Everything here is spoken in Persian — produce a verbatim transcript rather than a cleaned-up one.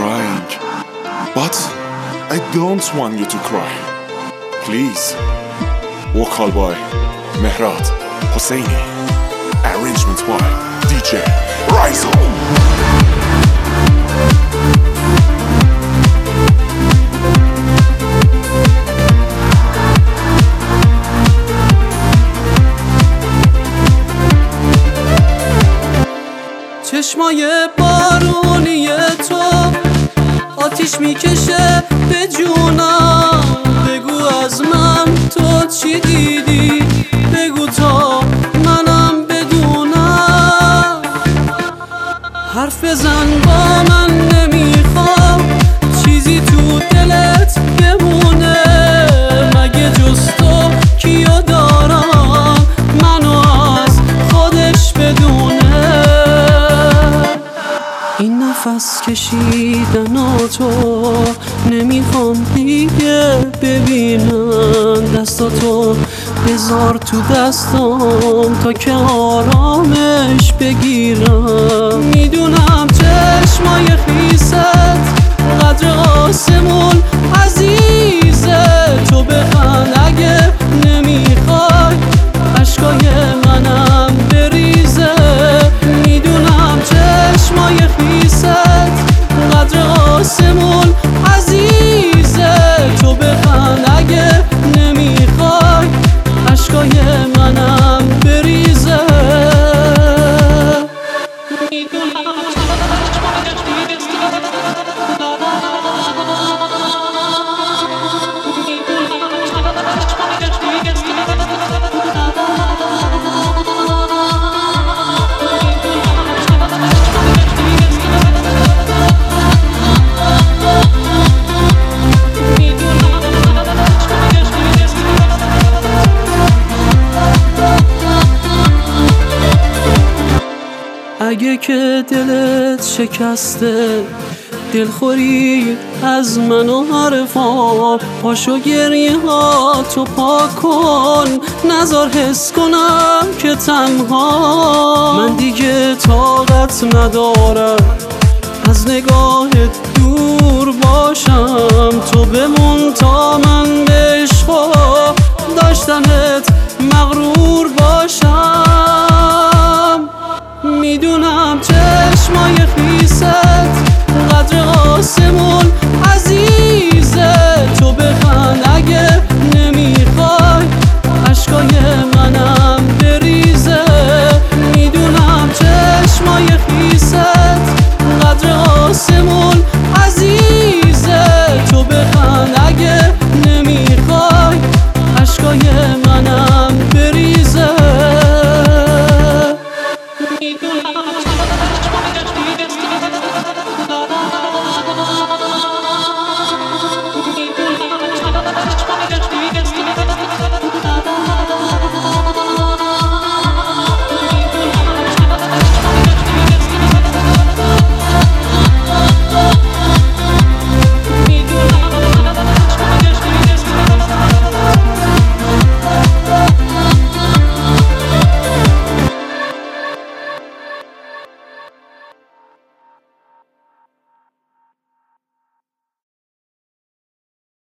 crying, but I don't want you to cry. Please. Vocal by Mehrad Hosseini. Arrangement by دی جی Rise Up. چشمای بارونی تو آتیش میکشه به جونم. بگو از من تو چی دیدی، بگو تا منم بدونم. حرف بزن با من، نمیخوام چیزی تو دلت بمونه. مگه جز تو کیو دارم منو از خودش بدونه. این نفس کشیدن تو نمیخوام دیگه ببینم. دستاتو بذار تو دستام تا که آرامش بگیرم. میدونم چشمای خیست قدر آسمون عزیزه. تو بخند اگه نمیخوای عشقای منم بریزه. میدونم چشمای خیست قدر آسمون عزیزه. تو بخند اگه نمیخوای عشقای منم بریزه. اگه که دلت شکسته، دلخوری از من و حرفام، پاشو گریه ها تو پاک کن. نذار حس کنم که تنها من دیگه طاقت ندارم از نگاهت دور باشم. تو بمون تا من به عشق داشتنت مغرور باشم. میدونم چشمای خیست